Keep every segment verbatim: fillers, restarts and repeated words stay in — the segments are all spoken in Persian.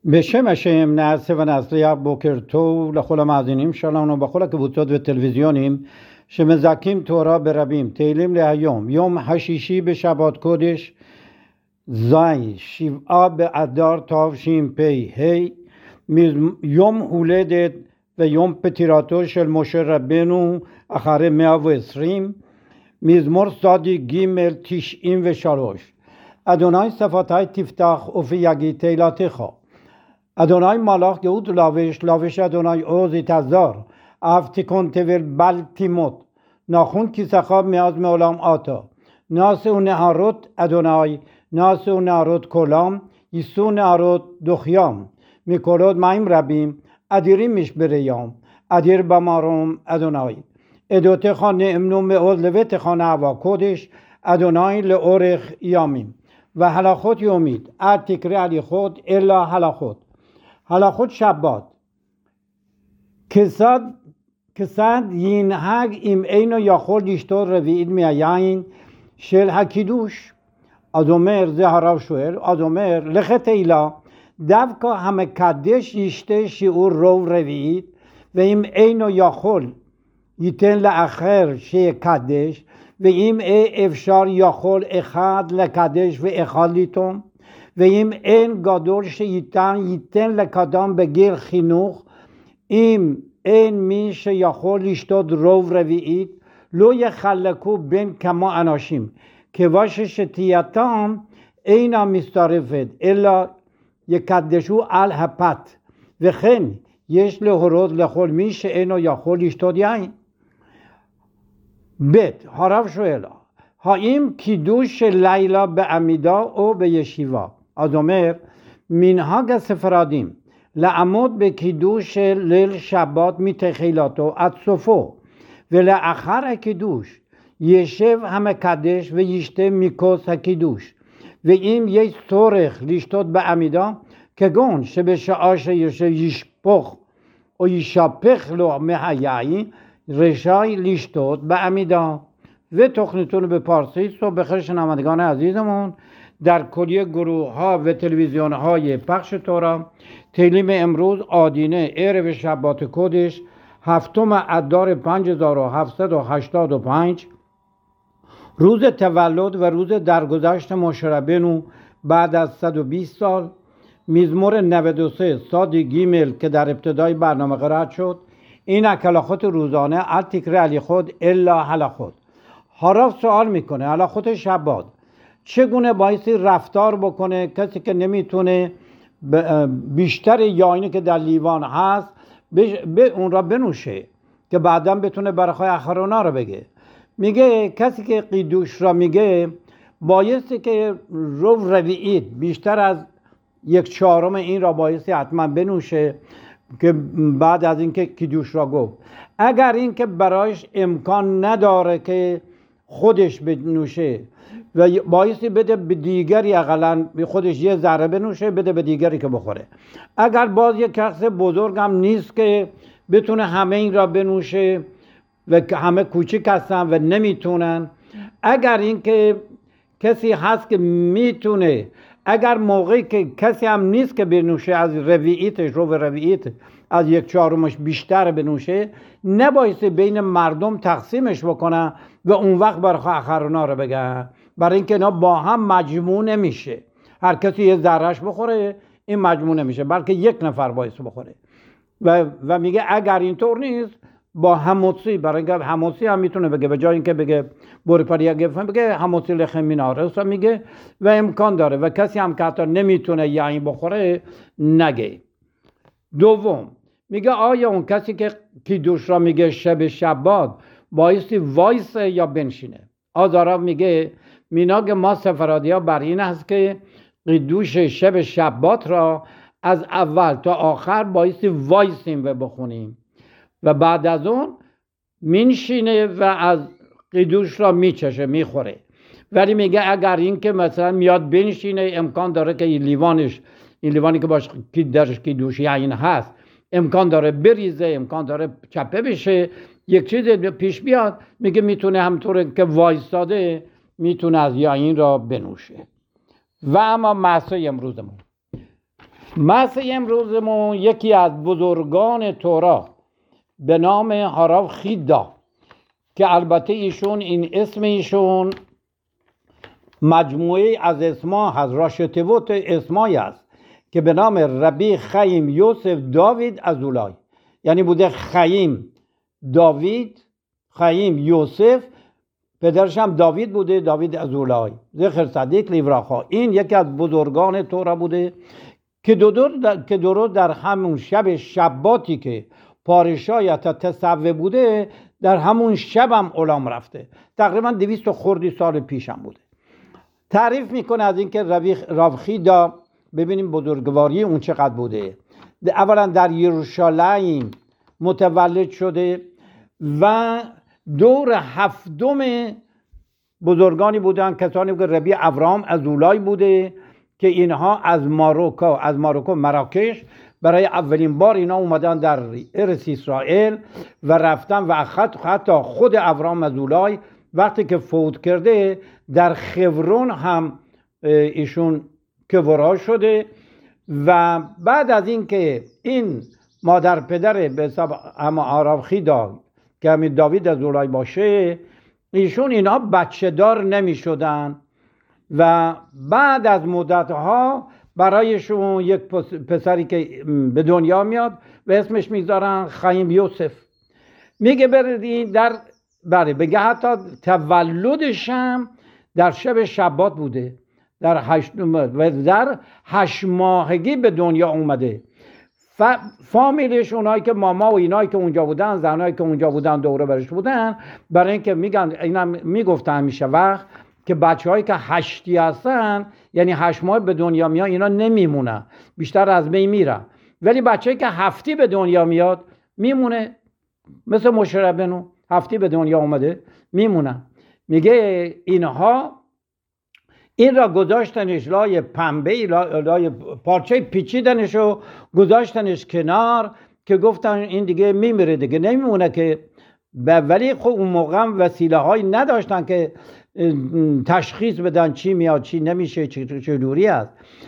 בשם השם נעשה ונצליח. בוקר טוב לכל המאזינים שלנו בכל הקבוצות וטלוויזיונים שמזכים תורה ברבים. תהילים להיום, יום השישי בשבת קודש זי, שבעה באדר תשפ"ה, יום הולדת ויום פטירתו של משה רבנו אחרי מאה ועשרים. מזמור צדיק ג' תשעים ושלוש. אדוני שפתי תפתח ופי יגיד תהילתך. אדוני מלאך גאות לבש, לבש אדוני עוז יתעזר, אף תיקון תבל בל תימות. נכון כיסך מאז מעולם אתה. נעשו נהרות אדוני, נעשו נהרות כולם, יישאו נהרות דוחיים. מקולות מים רבים, אדירים משבריים, אדיר במרום אדוני. עדותיך נאמנו מאוד, לביתך נאווה קודש, אדוני לאורך ימים. והלכות יומית, אל תקרא הליכות אלא הלכות. הלכות שבת. כיצד כיצד ינהג אם אינו יכול לשתות רביעית מהיין של הקידוש? אז אומר, זה הרב שואל, אז אומר, לכתחילה דווקא המקדש ישתה שיעור רוב רביעית, ואם אינו יכול ייתן לאחר שיקדש, ואם אפשר יכול אחד לקדש ואחד ליתום, ואם אין גדול שייתן ייתן לקדם בגיל חינוך. אם אין מי שיכול לשתות רוב רביעית, לא יחלקו בין כמה אנשים, כיוון ששתייתם אינה מצטרפת אלא יקדשו על הפת. וכן יש להורות לכל מי שאינו יכול לשתות יין. ב' הרב שואל, האם קידוש של לילה בעמידה או בישיבה? אז אומר, מנהג הספרדים לעמוד בקידוש של ליל שבת מתחילתו עד סופו, ולאחר הקידוש ישב המקדש וישתה מכוס הקידוש. ואם יש צורך לשתות בעמידה, כגון שבשעה שישפוך או ישפך לו מהיין, רשאי לשתות בעמידה. ותוכניתנו בפרסית و بخیر شنوندگان عزیزمون در کلیه گروه ها و تلویزیون های پخش تورا، تیلیم امروز آدینه عرب شبات کدش هفتم ادار پنج هزار و هفتصد و هشتاد و پنج، روز تولد و روز درگذشت مشه ربنو بعد از صد و بیست سال. مزمور نود و سه صاد گیمل که در ابتدای برنامه قرائت شد. این هلاخوت روزانه ال تکره علی خود الا هلاخوت. حرف سوال میکنه هلاخوت شبات چگونه بایستی رفتار بکنه کسی که نمیتونه بیشتر یاینی که در لیوان هست به اون را بنوشه که بعداً بتونه برخای اخرونا رو بگه. میگه کسی که قیدوش را میگه بایستی که رو رویعید بیشتر از یک چهارم این را بایستی حتما بنوشه که بعد از اینکه قیدوش را گفت. اگر اینکه برایش امکان نداره که خودش بنوشه و بایستی بده به دیگری، اقلا به خودش یه ذره بنوشه بده به دیگری که بخوره. اگر باز یک شخص بزرگ هم نیست که بتونه همه این را بنوشه و همه کوچیک هستن و نمیتونن، اگر اینکه کسی هست که میتونه، اگر موقعی که کسی هم نیست که بنوشه از رویعیتش رو رویعیت از یک چهارمش بیشتر بنوشه، نبایستی بین مردم تقسیمش بکنن و اون وقت برای آخرونا رو بگن، برای اینکه اینا با هم مجموع نمیشه. هر کسی یه ذرهش بخوره این مجموع نمیشه، بلکه یک نفر بایستی بخوره. و, و میگه اگر اینطور نیست با هموسی، برای اینکه هموسی هم میتونه بگه به جای اینکه بگه بوری پریا گفت بگه هموسی لخم میناره اصلا میگه و امکان داره و کسی هم که حتی نمیتونه یعنی بخوره نگه. دوم میگه آیا اون کسی که کیدوش را میگه شب شبات بایستی وایسه یا بنشینه؟ آزارا میگه میناگ ما سفرادی ها بر این هست که قیدوش شب شبات را از اول تا آخر بایستی وایسیم و بخونیم و بعد از اون مینشینه و از قیدوش را میچشه میخوره. ولی میگه اگر این که مثلا میاد بنشینه امکان داره که این لیوانش، این لیوانی که باش درش قیدوش یعین هست امکان داره بریزه، امکان داره چپه بشه، یک چیز پیش بیاد، میگه میتونه همطور که وایستاده میتونه از یعین را بنوشه. و اما معصای امروزمون بحث امروزمون یکی از بزرگان تورا به نام هاراو خیدا که البته ایشون این اسم ایشون مجموعه از اسما هست، راشتوت اسمایی است که به نام ربی خیم یوسف داوید ازولای، یعنی بوده خیم داوید، خیم یوسف، پدرش هم داوید بوده، داوید ازولای زخر صدیق لیوراخا. این یکی از بزرگان تورا بوده که درست در, که درست در همون شب شباتی که پارشایت تصوه بوده در همون شب هم علام رفته، تقریبا دویست خوردی سال پیش هم بوده. تعریف میکنه از اینکه راو خیدا ببینیم بزرگواری اون چقدر بوده. اولا در یروشالیم متولد شده و دور هفتم بزرگانی بودن، کسانی که ربی ابراهام ازولای بوده که اینها از ماروکو از ماروکو مراکش برای اولین بار اینا اومدن در ارث اسرائیل و رفتن و حتی خود ابراهام ازولای وقتی که فوت کرده در خبرون هم ایشون کبرا شده و بعد از اینکه این مادر پدر به حساب اما هاراو خیدا که همین داوید ازولای باشه، ایشون اینا بچه دار نمی شدن و بعد از مدتها برایشون یک پسری که به دنیا میاد و اسمش میذارن خیم یوسف. میگه بردین در بله بگه حتی تولدش هم در شب شبات بوده، در هشت و در هشت ماهگی به دنیا اومده. ف... فامیلش اونایی که ماما و اینایی که اونجا بودن، زنایی که اونجا بودن دوره برش بودن، برای اینکه میگن اینا میگفتن همیشه وقت که بچه‌هایی که هشتی هستن یعنی هشت ماه به دنیا میاد اینا نمیمونن، بیشتر از بین میرن، ولی بچه‌ای که هفتی به دنیا میاد میمونه، مثل مشربنو هفتی به دنیا اومده میمونن. میگه اینها این را گذاشتنش لای پنبه، لای پارچه پیچیدنش و گذاشتنش کنار که گفتن این دیگه میمیره دیگه نمیمونه که، ولی خب اون موقع وسیله هایی نداشتن که تشخیص بدن چی میاد چی نمیشه چه دوری است.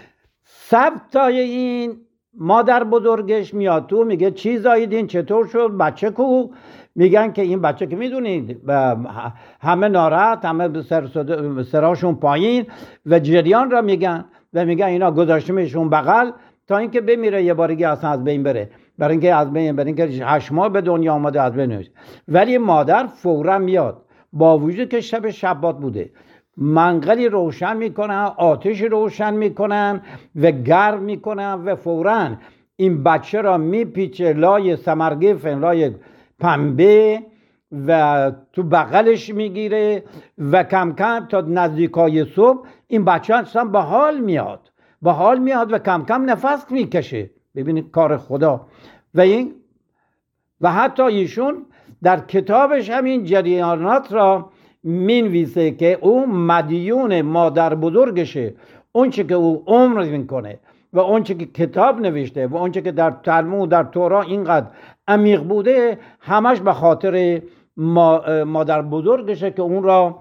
سبتای این مادر بزرگش میاد تو میگه چی زاییدین، چطور شد، بچه کو؟ میگن که این بچه که میدونید همه ناراحت، همه سر سراشون پایین و جریان را میگن و میگن اینا گذاشتیمشون بغل تا اینکه بمیره یه بارگی اصلا از بین بره، برای اینکه از بین برای اینکه هشت ماه به دنیا آمده از بین نمیشه. ولی مادر فورا میاد با وجود که شب شبات بوده، منقلی روشن میکنن، آتش روشن میکنن و گرم میکنن و فورا این بچه را میپیچه لای سمرگفن، لای پنبه و تو بغلش میگیره و کم کم تا نزدیکای صبح این بچه اصلا به حال میاد به حال میاد و کم کم نفس میکشه. ببینید کار خدا. و این و حتی ایشون در کتابش همین جریانات را مینویسه که او مدیون مادر بزرگشه، اون چه که او عمر میکنه و اون چه که کتاب نوشته و اون چه که در تلمود در تورا اینقدر عمیق بوده همش به خاطر مادر بزرگشه که اون را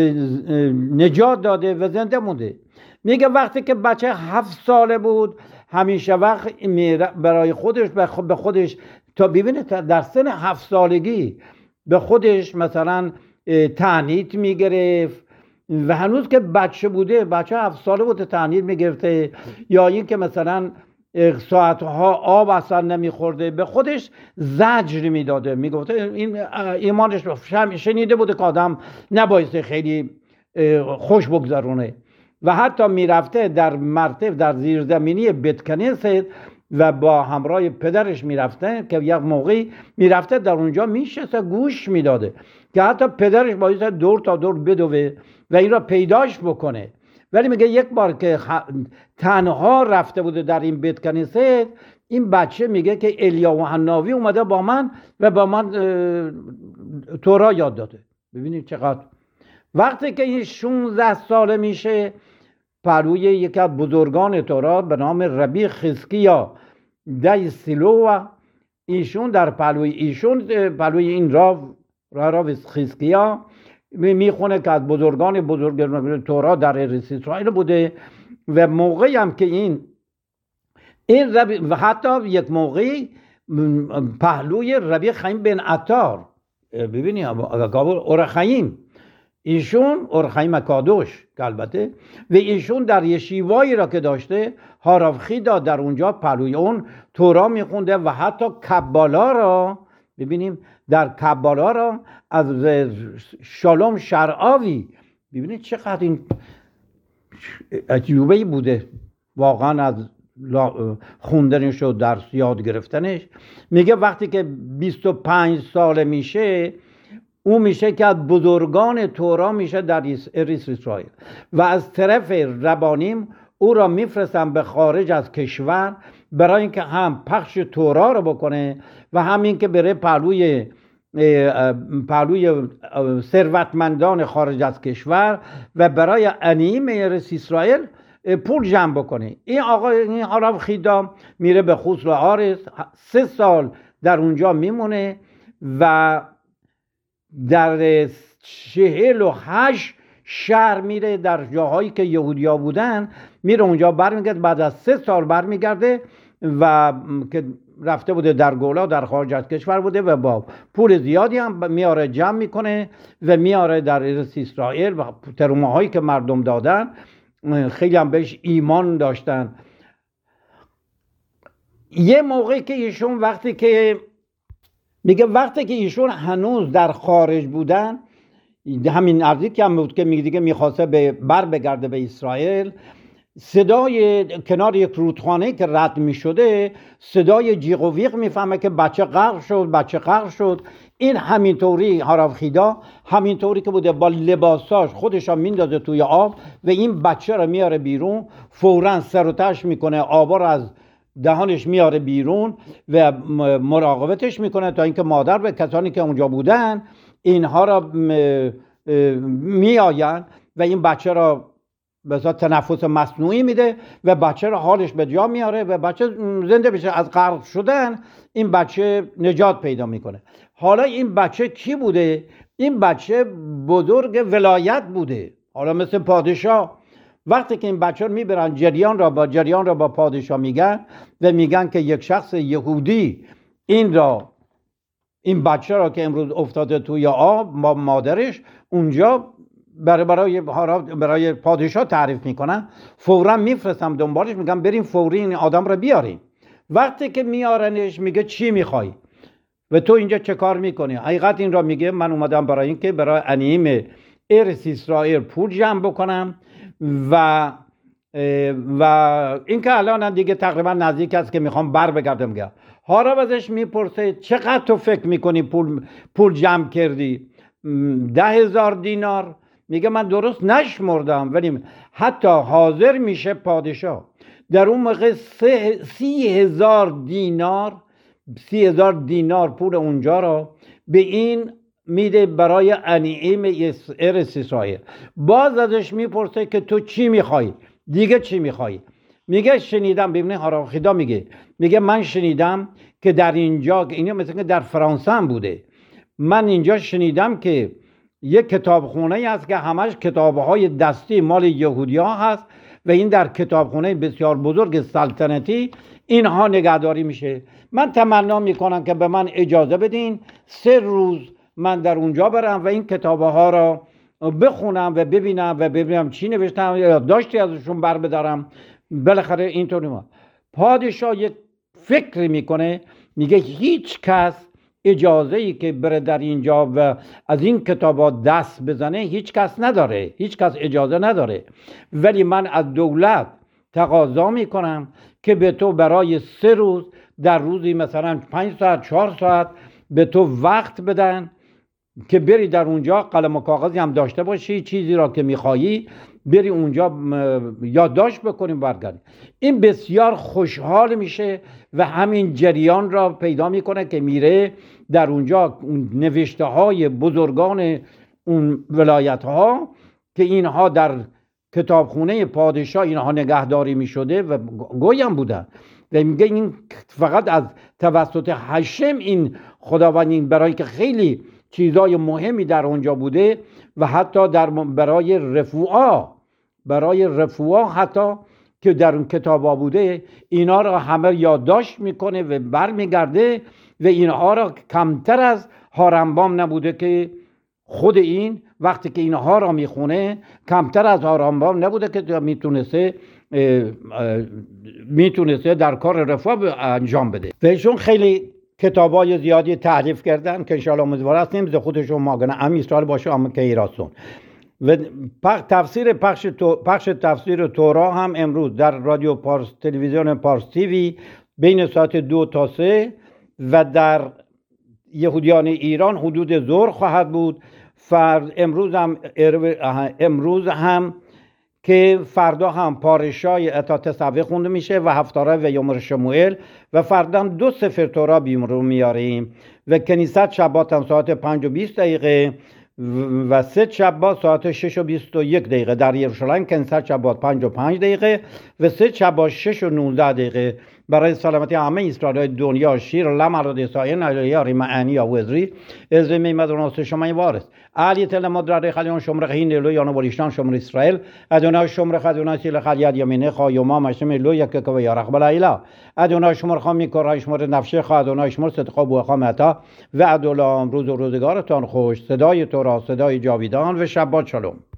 نجات داده و زنده مونده. میگه وقتی که بچه هفت ساله بود همیشه وقت برای خودش به خودش تا ببینه در سن هفت سالگی به خودش مثلا تعنیت میگرفت و هنوز که بچه بوده، بچه هفت ساله بوده تعنیت میگرفته، یا این که مثلا ساعتها آب اصلا نمیخورده به خودش زجر میداده، میگفته این ایمانش شنیده بوده که آدم نبایسته خیلی خوش بگذرونه و حتی میرفته در مرتب در زیرزمینی بیتکنیست و با همراه پدرش میرفته که یک موقعی میرفته در اونجا میشسته گوش میداده که حتی پدرش باید دور تا دور بدوه و این را پیداش بکنه. ولی میگه یک بار که تنها رفته بوده در این بیت کنیسه، این بچه میگه که الیا و حناوی اومده با من و با من تورا یاد داده. ببینید چقدر. وقتی که این شانزده ساله میشه پروی یکی از بزرگان تورا به نام ربی خزقیا دای سیلوه، ایشون در پلوی ایشون پلوی این راو راو خزقیا میخونه که از بزرگان بزرگ تورا در ارث اسرائیل بوده و موقعی هم که این این ربی و حتی یک موقعی پهلوی ربی خیم بن عطار، ببینی اورخیم، ایشون اورخیم کادوش که البته و ایشون در یشیوایی را که داشته هاراوخیدا در اونجا پهلوی اون تورا میخونده و حتی کبالا را ببینیم در کبالا را از شالوم شرعاوی، ببینید چقدر این عجیبه‌ای بوده واقعا از خوندنش و درس یاد گرفتنش. میگه وقتی که بیست و پنج ساله میشه او میشه که از بزرگان تورا میشه در اریس اسرائیل و از طرف ربانیم او را میفرستن به خارج از کشور برای اینکه هم پخش تورا رو بکنه و همین که بره پهلوی پهلوی ثروتمندان خارج از کشور و برای انیم اریس اسرائیل پول جمع بکنه. این آقا این هاراوخیدا میره به خوسر آرس، سه سال در اونجا میمونه و در چهل و هشت شهر میره در جاهایی که یهودیا بودن، میره اونجا برمیگرده. بعد از سه سال برمیگرده و که رفته بوده در گولا در خارج از کشور بوده و با پول زیادی هم میاره جمع میکنه و میاره در اریس اسرائیل و ترومه هایی که مردم دادن خیلی هم بهش ایمان داشتن. یه موقعی که ایشون وقتی که میگه وقتی که ایشون هنوز در خارج بودن، همین عرضی که هم بود که میگه میخواسته به بر بگرده به اسرائیل، صدای کنار یک رودخانه که رد میشده صدای جیغ و ویغ میفهمه که بچه غرق شد بچه غرق شد. این همینطوری هاراوخیدا همینطوری که بوده با لباساش خودش را میندازه توی آب و این بچه را میاره بیرون، فوراً سر و تش میکنه، آبا را از دهانش میاره بیرون و مراقبتش میکنه تا اینکه مادر به کسانی که اونجا بودن اینها را میآین و این بچه را به ذات تنفس مصنوعی میده و بچه را حالش به جا میاره و بچه زنده بشه. از غرق شدن این بچه نجات پیدا میکنه. حالا این بچه کی بوده؟ این بچه بزرگ ولایت بوده، حالا مثل پادشاه. وقتی که این بچه رو میبرن جریان را با جریان را با پادشاه میگن و میگن که یک شخص یهودی این را این بچه را که امروز افتاده توی آب با مادرش اونجا برای برای برای پادشاه تعریف میکنن، فوراً میفرستم دنبالش، میگم بریم فوری این آدم را بیاریم. وقتی که میارنش میگه چی میخوای و تو اینجا چه کار میکنی؟ حقیقت این را میگه من اومدم برای اینکه برای انیم اریس اسرائیل پول جمع بکنم و و اینکه الان دیگه تقریبا نزدیک است که میخوام بر بگردم. میگه هارا ازش میپرسه چقدر تو فکر میکنی پول پول جمع کردی؟ ده هزار دینار. میگه من درست نشمردم ولی حتی حاضر میشه پادشاه در اون موقع سی هزار دینار سی هزار دینار پول اونجا را به این میده برای انعیم اریس اسرائیل. باز ازش میپرسه که تو چی میخوای؟ دیگه چی میخوای؟ میگه شنیدم، ببینه هاراوخیدا میگه میگه من شنیدم که در اینجا، اینو مثل که در فرانسه هم بوده، من اینجا شنیدم که یک کتابخونه هست که همش کتابهای دستی مال یهودی‌ها هست و این در کتابخونه بسیار بزرگ سلطنتی اینها نگهداری میشه. من تمنا میکنم که به من اجازه بدین سه روز من در اونجا برم و این کتابها را بخونم و ببینم و ببینم چی نوشتم، یا داشتی ازشون بر بدارم. بالاخره اینطوری ما پادشاه یک فکری میکنه، میگه هیچ کس اجازه ای که بره در اینجا و از این کتابا دست بزنه هیچ کس نداره، هیچ کس اجازه نداره، ولی من از دولت تقاضا میکنم که به تو برای سه روز در روزی مثلا پنج ساعت چهار ساعت به تو وقت بدن که بری در اونجا، قلم و کاغذی هم داشته باشی، چیزی را که میخوایی بری اونجا یادداشت بکنیم برگردی. این بسیار خوشحال میشه و همین جریان را پیدا میکنه که میره در اونجا نوشته های بزرگان اون ولایت ها که اینها در کتابخونه پادشاه اینها نگهداری میشده و گویم بودن و میگه این فقط از توسط هشم این خداوند این برای که خیلی چیزای مهمی در اونجا بوده و حتی در برای رفوعا برای رفوعا حتی که در اون کتابا بوده اینا را همه یادداشت میکنه و برمیگرده و اینها را کمتر از هارنبام نبوده که خود این وقتی که اینها را میخونه کمتر از هارنبام نبوده که میتونسته میتونسته در کار رفاه انجام بده. و ایشون خیلی کتابای زیادی تحریف کردن که انشاءالله امیدوار هستیم ز خودشون ماگنه ام اسرائیل باشه اما که ایراسون. و تفسیر پخش, پخش تفسیر تورا هم امروز در رادیو پارس تلویزیون پارس تیوی بین ساعت دو تا سه و در یهودیان ایران حدود ظهر خواهد بود. فرد امروز هم امروز هم که فردا هم پارشای اتا تصوی خونده میشه و هفتاره و یوم شموئل و فردا دو سفر تورا بیرون میاریم و کنیست شبات هم ساعت پنج و بیست دقیقه و سه شبات ساعت شش و بیست و یک دقیقه. در یروشلایم کنیست شبات پنج و پنج دقیقه و سه شبات شش و نوزده دقیقه. برای سلامتی همه اسرائیل دنیا شیر لمرد اسرائیل نجاری معانی و وزری از میمد ناس شما وارث علی تل مدرد خلیون شمر خین لو یا نوریشتان شمر اسرائیل ادونا شمر خدونا سیل خلیاد یمینه خایوما مشم لو یک که و یارخ بلا اله ادونا شمر خامی کار شمر نفشه خادونا شمر صدقه بو خامتا و ادولا روز و روزگارتان خوش. صدای تو را صدای جاویدان و شبات شلوم.